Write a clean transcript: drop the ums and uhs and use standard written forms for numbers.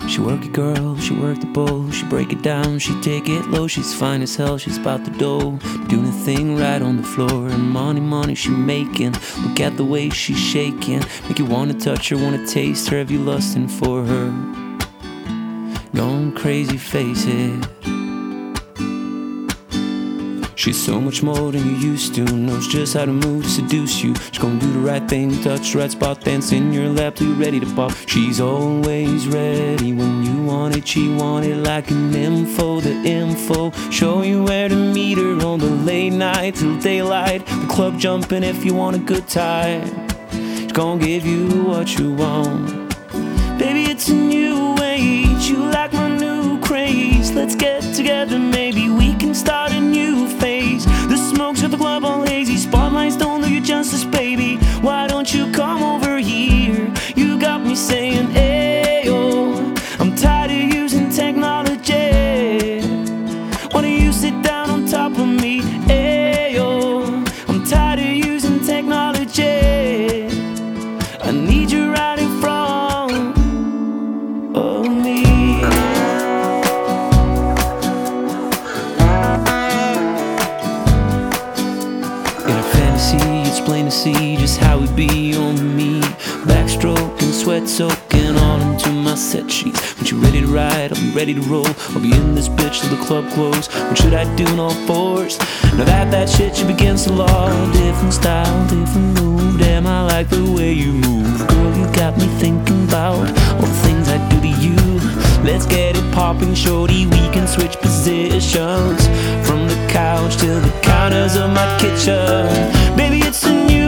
She work it, girl, she work the bowl. She break it down, she take it low. She's fine as hell, she's about the dough, doing the thing right on the floor. And money she making. Look at the way she's shaking, make you wanna touch her, wanna taste her. Have you lusting for her? Gone crazy, face it. She's so much more than you used to. Knows just how to move to seduce you. She's gonna do the right thing, touch the right spot, dance in your lap till you're ready to pop. She's always ready when you want it. She want it like an info, the info. Show you where to meet her on the late night till daylight. The club jumping if you want a good time. She's gonna give you what you want. Baby, it's a new age. You like my new craze. Let's get together, maybe we can start a new phase. The smoke's got the club all hazy. Spotlights don't do you justice, baby. Why don't you come over here? You got me saying, ayo. I'm tired of using technology. Why don't you sit down on top of me? Ayo. I'm tired of using technology. I need you right in front of me. In a fantasy, it's plain to see just how we be on me. Backstroking, sweat soaking all into my set sheets. When you're ready to ride, I'll be ready to roll. I'll be in this bitch till the club close. What should I do in all fours? Now that shit should be against the law. Different style, different move. Damn, I like the way you move. Girl, you got me thinking about all the things I do to you. Let's get it popping, shorty. We can switch positions from the couch to the counters of my kitchen. Baby, it's a new